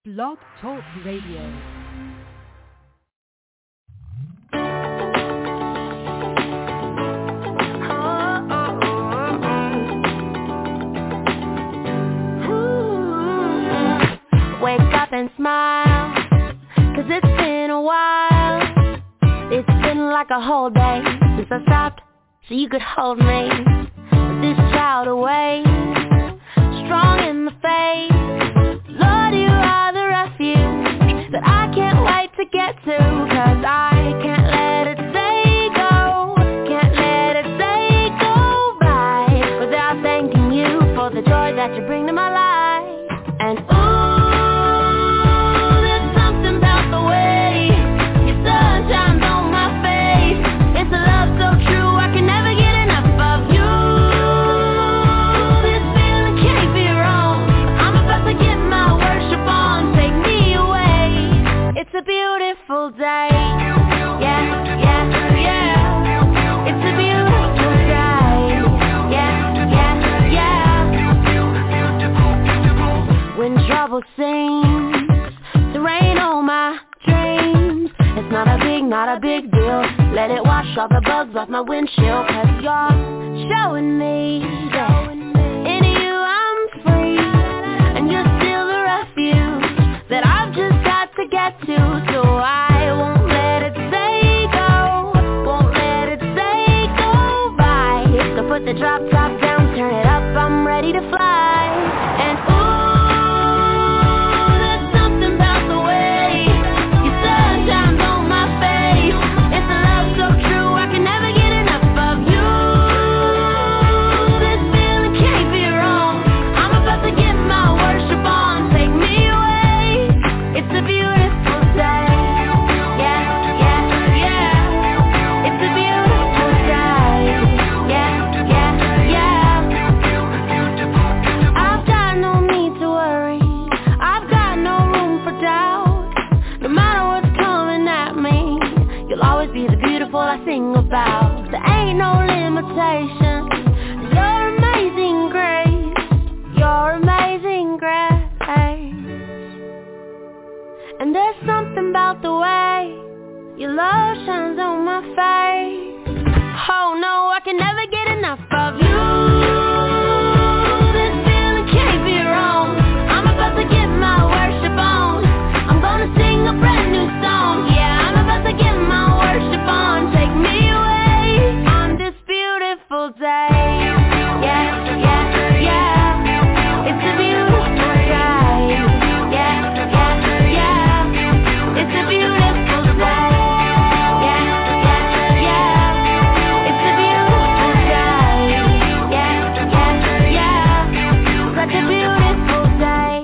Blog Talk Radio. Wake up and smile, 'cause it's been a while. It's been like a whole day since I stopped so you could hold me. With this child away, strong in the faith. Lord, you are the refuge that I can't wait to get to, 'cause I can't let it day go. Can't let it day go by without thanking you for the joy that you bring to my life. And a beautiful day. Yeah, yeah, yeah. It's a beautiful day. Yeah, yeah, yeah. When trouble seems to rain on my dreams, it's not a big deal. Let it wash all the bugs off my windshield, 'cause you're showing me that in you I'm free, and you're still the refuge that I've just got to get to, so I won't let it say go, won't let it say go by. So put the drop top down, turn it up, I'm ready to fly. And ooh, there's something about the way your sun shines on my face. It's a love so true, I can never get enough of you. This feeling can't be wrong, I'm about to get my worship on, take me away. It's a beautiful day. Yeah, yeah, yeah. It's a beautiful day. Yeah, yeah, yeah. I've got no need to worry, I've got no room for doubt. No matter what's coming at me, you'll always be the beautiful I sing about. There ain't no limitation. Your amazing grace, your amazing grace. And there's something about the way your love shines on my face. Oh no, I can never get enough of you. This feeling can't be wrong, I'm about to get my worship on. I'm gonna sing a brand new song. Yeah, I'm about to get my worship on. Take me away on this beautiful day. Yeah, yeah, yeah. It's a beautiful day. Yeah, yeah, yeah. It's a beautiful day. Yeah, yeah, yeah. It's a beautiful day. Yeah, yeah, yeah. Such a beautiful day.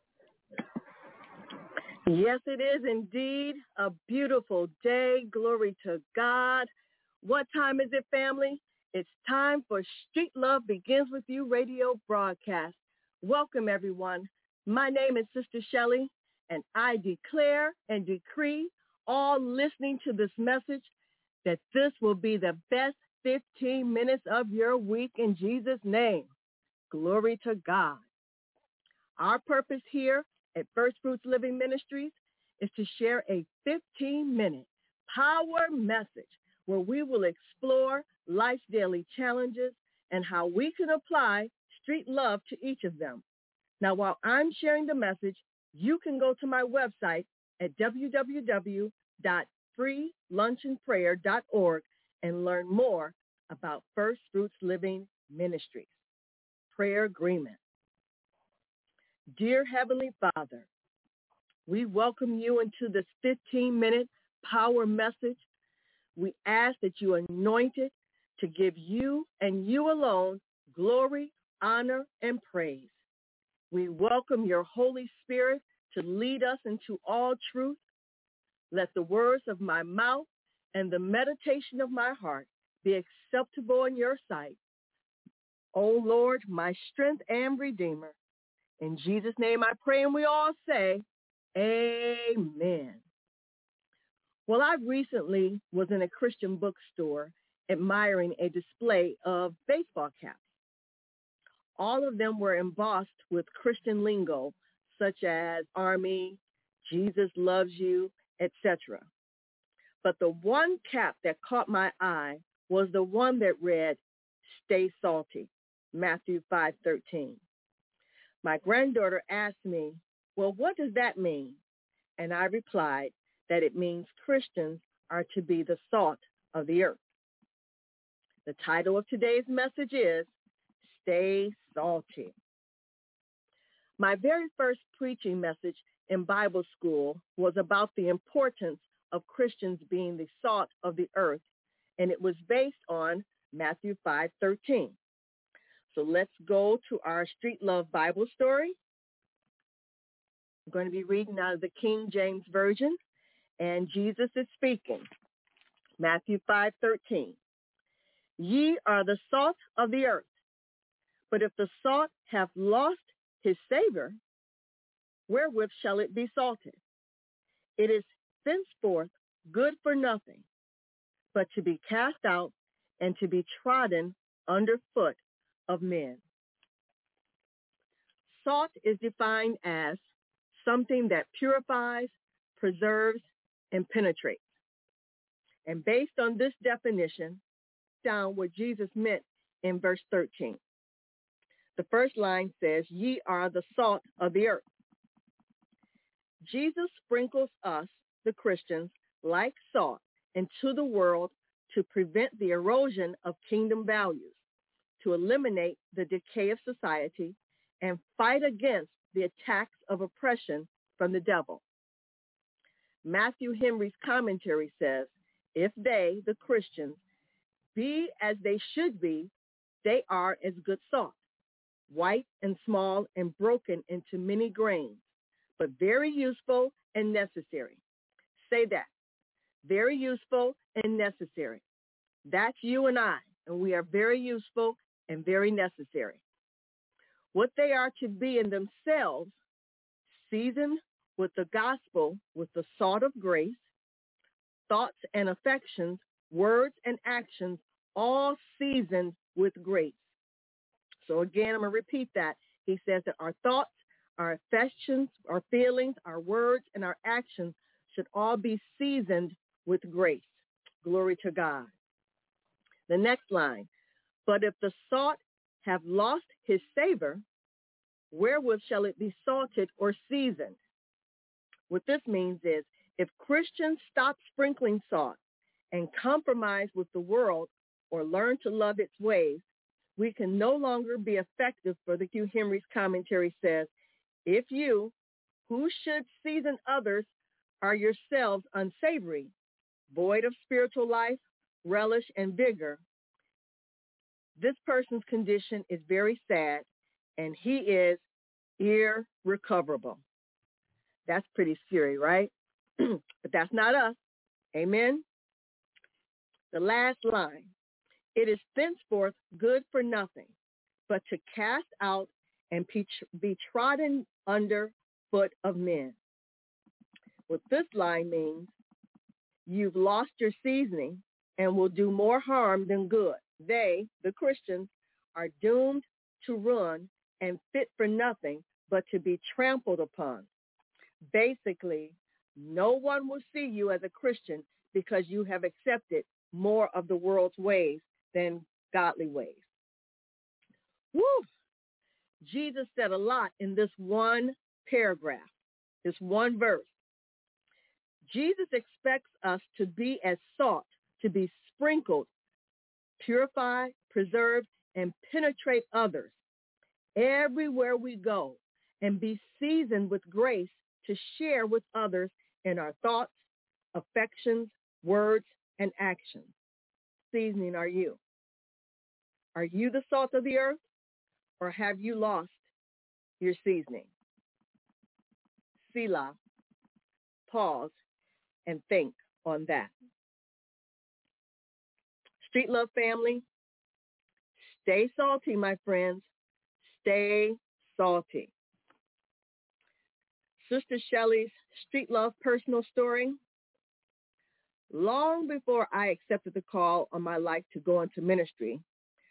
Yes, it is indeed a beautiful day. Glory to God. What time is it, family? It's time for Street Love Begins With You radio broadcast. Welcome, everyone. My name is Sister Shelley, and I declare and decree all listening to this message that this will be the best 15 minutes of your week in Jesus' name. Glory to God. Our purpose here at First Fruits Living Ministries is to share a 15-minute power message where we will explore life's daily challenges and how we can apply street love to each of them. Now, while I'm sharing the message, you can go to my website at www.freelunchandprayer.org and learn more about First Fruits Living Ministries. Prayer agreement. Dear Heavenly Father, we welcome you into this 15-minute power message. We ask that you anoint it to give you and you alone glory, honor, and praise. We welcome your Holy Spirit to lead us into all truth. Let the words of my mouth and the meditation of my heart be acceptable in your sight. O Lord, my strength and redeemer. In Jesus' name I pray, and we all say, amen. Well, I recently was in a Christian bookstore admiring a display of baseball caps. All of them were embossed with Christian lingo, such as Army, Jesus Loves You, etc. But the one cap that caught my eye was the one that read, Stay salty, Matthew 5:13. My granddaughter asked me, well, what does that mean? And I replied that it means Christians are to be the salt of the earth. The title of today's message is Stay Salty. My very first preaching message in Bible school was about the importance of Christians being the salt of the earth, and it was based on Matthew 5:13. So let's go to our Street Love Bible story. I'm going to be reading out of the King James Version, and Jesus is speaking. Matthew 5:13. Ye are the salt of the earth, but if the salt have lost his savor, wherewith shall it be salted? It is thenceforth good for nothing, but to be cast out and to be trodden under foot of men. Salt is defined as something that purifies, preserves, and penetrates. And based on this definition, down what Jesus meant in verse 13. The first line says, ye are the salt of the earth. Jesus sprinkles us, the Christians, like salt into the world to prevent the erosion of kingdom values, to eliminate the decay of society, and fight against the attacks of oppression from the devil. Matthew Henry's commentary says, if they, the Christians, be as they should be, they are as good salt, white and small and broken into many grains, but very useful and necessary. Say that. Very useful and necessary. That's you and I, and we are very useful and very necessary. What they are to be in themselves, seasoned with the gospel, with the salt of grace, thoughts and affections, words and actions, all seasoned with grace. So again, I'm going to repeat that. He says that our thoughts, our affections, our feelings, our words, and our actions should all be seasoned with grace. Glory to God. The next line, but if the salt have lost his savor, wherewith shall it be salted or seasoned? What this means is, if Christians stop sprinkling salt and compromise with the world or learn to love its ways, we can no longer be effective. Brother Hugh Henry's commentary says, if you, who should season others, are yourselves unsavory, void of spiritual life, relish, and vigor, this person's condition is very sad, and he is irrecoverable. That's pretty scary, right? But that's not us. Amen. The last line. It is thenceforth good for nothing, but to cast out and be trodden under foot of men. What this line means, you've lost your seasoning and will do more harm than good. They, the Christians, are doomed to ruin and fit for nothing but to be trampled upon. Basically, no one will see you as a Christian because you have accepted more of the world's ways than godly ways. Woo! Jesus said a lot in this one paragraph, this one verse. Jesus expects us to be as salt, to be sprinkled, purify, preserve, and penetrate others everywhere we go, and be seasoned with grace to share with others in our thoughts, affections, words, and actions. Seasoning are you? Are you the salt of the earth, or have you lost your seasoning? Selah, pause, and think on that. Street Love family, stay salty, my friends. Stay salty. Sister Shelley's Street Love personal story. Long before I accepted the call on my life to go into ministry,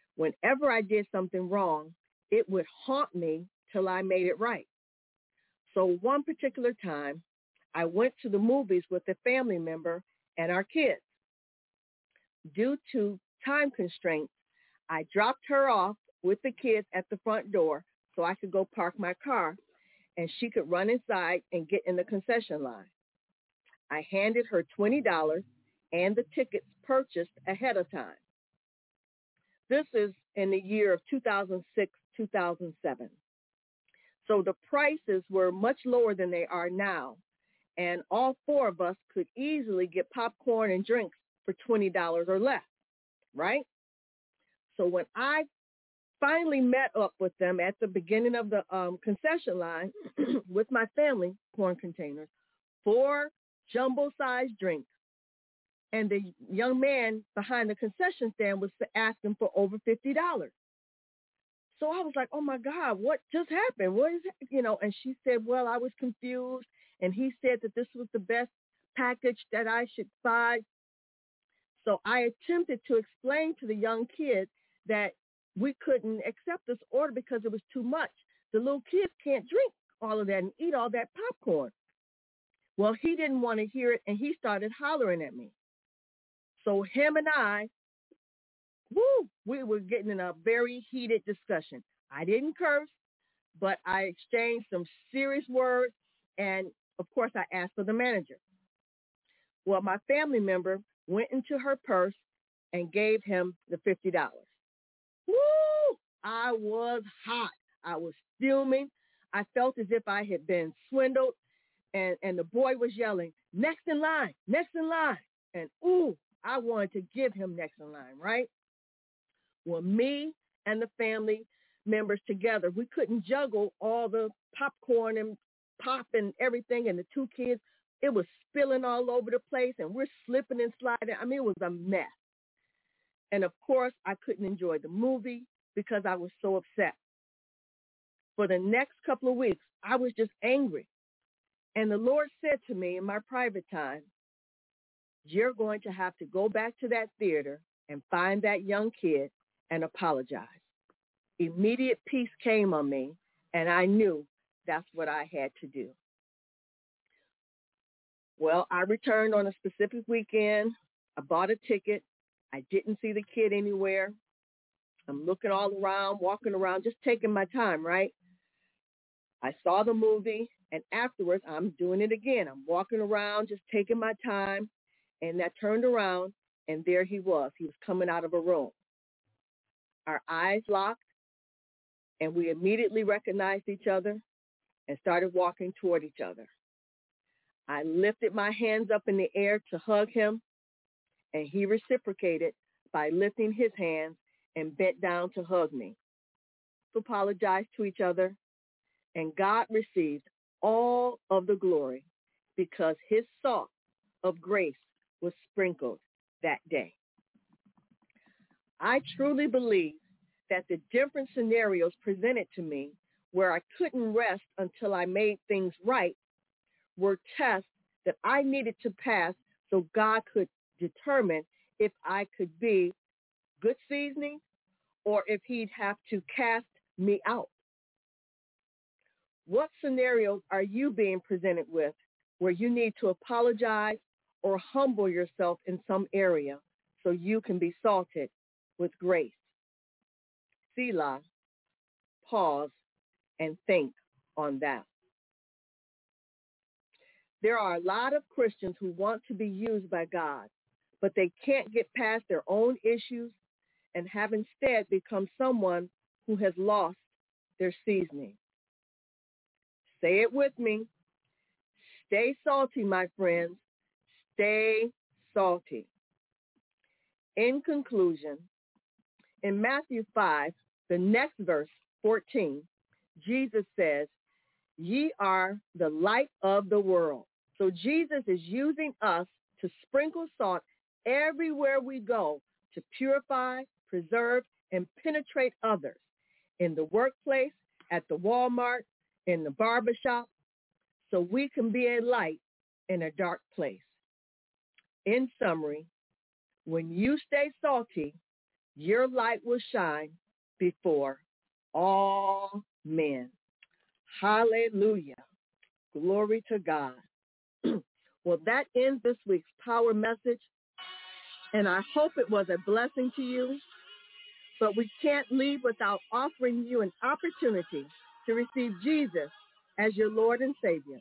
whenever I did something wrong, it would haunt me till I made it right. So one particular time, I went to the movies with a family member and our kids. Due to time constraints, I dropped her off with the kids at the front door so I could go park my car and she could run inside and get in the concession line. I handed her $20 and the tickets purchased ahead of time. This is in the year of 2006, 2007. So the prices were much lower than they are now, and all four of us could easily get popcorn and drinks for $20 or less, right? So when I finally met up with them at the beginning of the concession line with my family corn containers, 4 jumbo-sized drinks, and the young man behind the concession stand was asking for over $50. So I was like, oh, my God, what just happened? What is it? And she said, well, I was confused, and he said that this was the best package that I should buy. So I attempted to explain to the young kid that we couldn't accept this order because it was too much. The little kids can't drink all of that and eat all that popcorn. Well, he didn't want to hear it, and he started hollering at me. So him and I, we were getting in a very heated discussion. I didn't curse, but I exchanged some serious words, and, of course, I asked for the manager. Well, my family member went into her purse and gave him the $50. Woo! I was hot. I was fuming. I felt as if I had been swindled, and the boy was yelling, next in line, next in line. And, I wanted to give him next in line, right? Well, me and the family members together, we couldn't juggle all the popcorn and pop and everything, and the 2 kids, it was spilling all over the place, and we're slipping and sliding. I mean, it was a mess. And, of course, I couldn't enjoy the movie because I was so upset. For the next couple of weeks, I was just angry. And the Lord said to me in my private time, you're going to have to go back to that theater and find that young kid and apologize. Immediate peace came on me, and I knew that's what I had to do. Well, I returned on a specific weekend. I bought a ticket. I didn't see the kid anywhere. I'm looking all around, walking around, just taking my time, right? I saw the movie, and afterwards, I'm doing it again. I'm walking around, just taking my time, and I turned around, and there he was. He was coming out of a room. Our eyes locked, and we immediately recognized each other and started walking toward each other. I lifted my hands up in the air to hug him, and he reciprocated by lifting his hands and bent down to hug me. We apologized to each other, and God received all of the glory because his salt of grace was sprinkled that day. I truly believe that the different scenarios presented to me where I couldn't rest until I made things right were tests that I needed to pass so God could determine if I could be good seasoning or if he'd have to cast me out. What scenarios are you being presented with where you need to apologize or humble yourself in some area so you can be salted with grace? Selah, pause, and think on that. There are a lot of Christians who want to be used by God, but they can't get past their own issues and have instead become someone who has lost their seasoning. Say it with me. Stay salty, my friends. Stay salty. In conclusion, in Matthew 5, the next verse, 14, Jesus says, ye are the light of the world. So Jesus is using us to sprinkle salt everywhere we go to purify, preserve, and penetrate others in the workplace, at the Walmart, in the barbershop, so we can be a light in a dark place. In summary, when you stay salty, your light will shine before all men. Hallelujah. Glory to God. Well, that ends this week's power message, and I hope it was a blessing to you. But we can't leave without offering you an opportunity to receive Jesus as your Lord and Savior.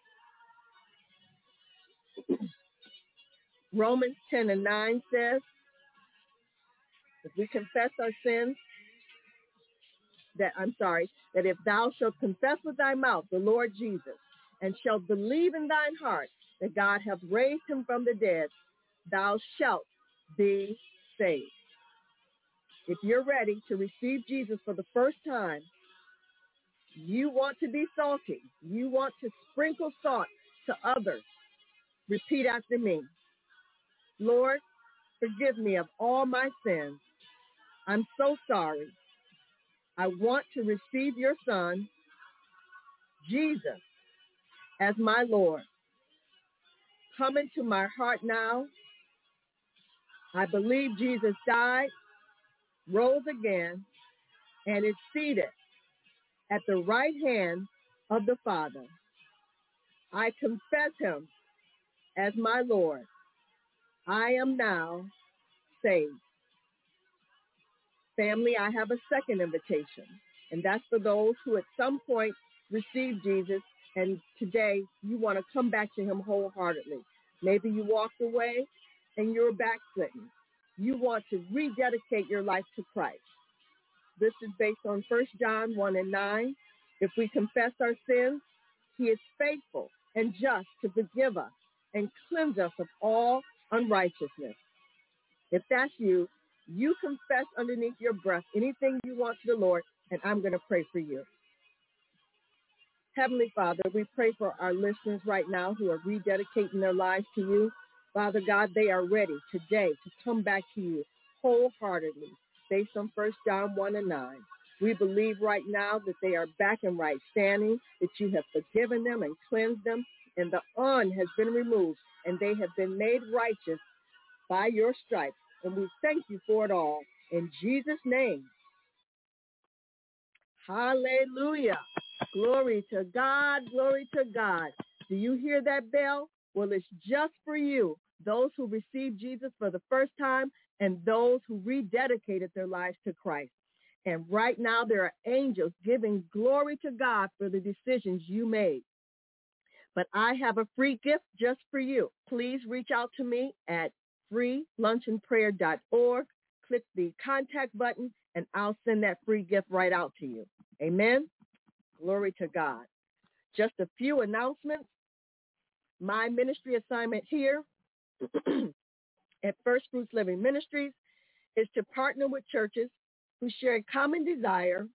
Romans 10:9 says, if we confess our sins, that if thou shalt confess with thy mouth the Lord Jesus, and shalt believe in thine heart that God hath raised him from the dead, thou shalt be saved. If you're ready to receive Jesus for the first time, you want to be salty, you want to sprinkle salt to others, repeat after me. Lord, forgive me of all my sins. I'm so sorry. I want to receive your Son, Jesus, as my Lord. Come into my heart now. I believe Jesus died, rose again, and is seated at the right hand of the Father. I confess him as my Lord. I am now saved. Family, I have a second invitation, and that's for those who at some point received Jesus, and today you want to come back to him wholeheartedly. Maybe you walked away and you're backslidden. You want to rededicate your life to Christ. This is based on 1 John 1:9. If we confess our sins, he is faithful and just to forgive us and cleanse us of all unrighteousness. If that's you, you confess underneath your breath anything you want to the Lord, and I'm going to pray for you. Heavenly Father, we pray for our listeners right now who are rededicating their lives to you. Father God, they are ready today to come back to you wholeheartedly, based on 1 John 1:9. We believe right now that they are back in right standing, that you have forgiven them and cleansed them, and the un has been removed, and they have been made righteous by your stripes. And we thank you for it all. In Jesus' name. Hallelujah. Glory to God. Glory to God. Do you hear that bell? Well, it's just for you, those who received Jesus for the first time and those who rededicated their lives to Christ. And right now there are angels giving glory to God for the decisions you made. But I have a free gift just for you. Please reach out to me at freelunchandprayer.org. Click the contact button, and I'll send that free gift right out to you. Amen. Glory to God. Just a few announcements. My ministry assignment here at First Fruits Living Ministries is to partner with churches who share a common desire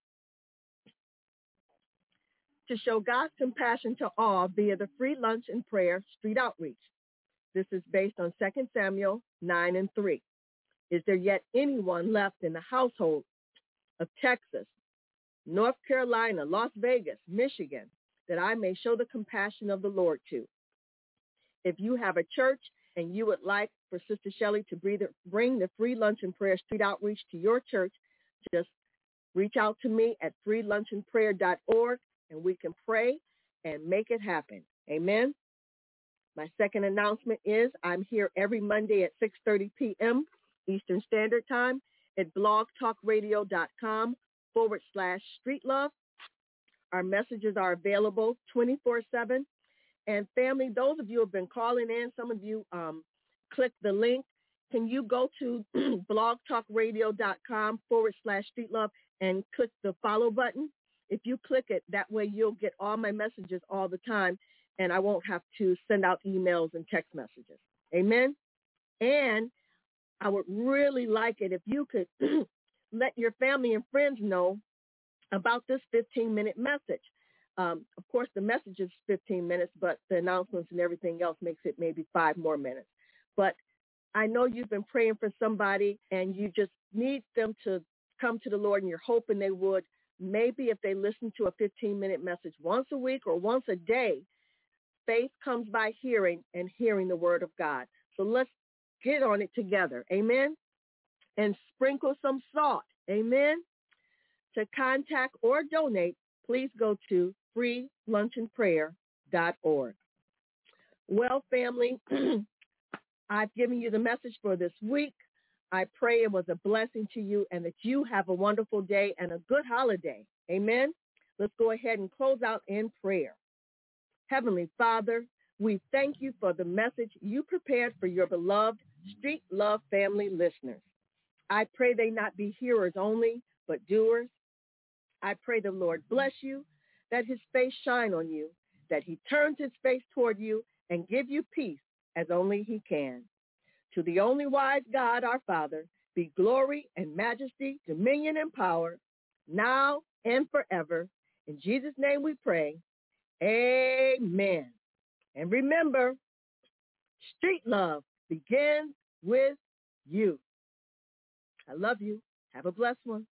to show God's compassion to all via the free lunch and prayer street outreach. This is based on 2 Samuel 9:3. Is there yet anyone left in the household of Texas, North Carolina, Las Vegas, Michigan, that I may show the compassion of the Lord to? If you have a church and you would like for Sister Shelley to bring the free lunch and prayer street outreach to your church, just reach out to me at freelunchandprayer.org, and we can pray and make it happen. Amen. My second announcement is I'm here every Monday at 6:30 p.m. Eastern Standard Time at blogtalkradio.com/streetlove. Our messages are available 24/7. And family, those of you who have been calling in, some of you click the link. Can you go to blogtalkradio.com/streetlove and click the follow button? If you click it, that way you'll get all my messages all the time, and I won't have to send out emails and text messages. Amen? And I would really like it if you could let your family and friends know about this 15-minute message. Of course, the message is 15 minutes, but the announcements and everything else makes it maybe 5 more minutes. But I know you've been praying for somebody, and you just need them to come to the Lord, and you're hoping they would. Maybe if they listen to a 15-minute message once a week or once a day, faith comes by hearing, and hearing the word of God. So let's get on it together. Amen. And sprinkle some salt. Amen. To contact or donate, please go to freelunchandprayer.org. Well, family, I've given you the message for this week. I pray it was a blessing to you and that you have a wonderful day and a good holiday. Amen. Let's go ahead and close out in prayer. Heavenly Father, we thank you for the message you prepared for your beloved Street Love family listeners. I pray they not be hearers only, but doers. I pray the Lord bless you, that his face shine on you, that he turns his face toward you and give you peace as only he can. To the only wise God, our Father, be glory and majesty, dominion and power, now and forever. In Jesus' name we pray. Amen. And remember, street love begins with you. I love you. Have a blessed one.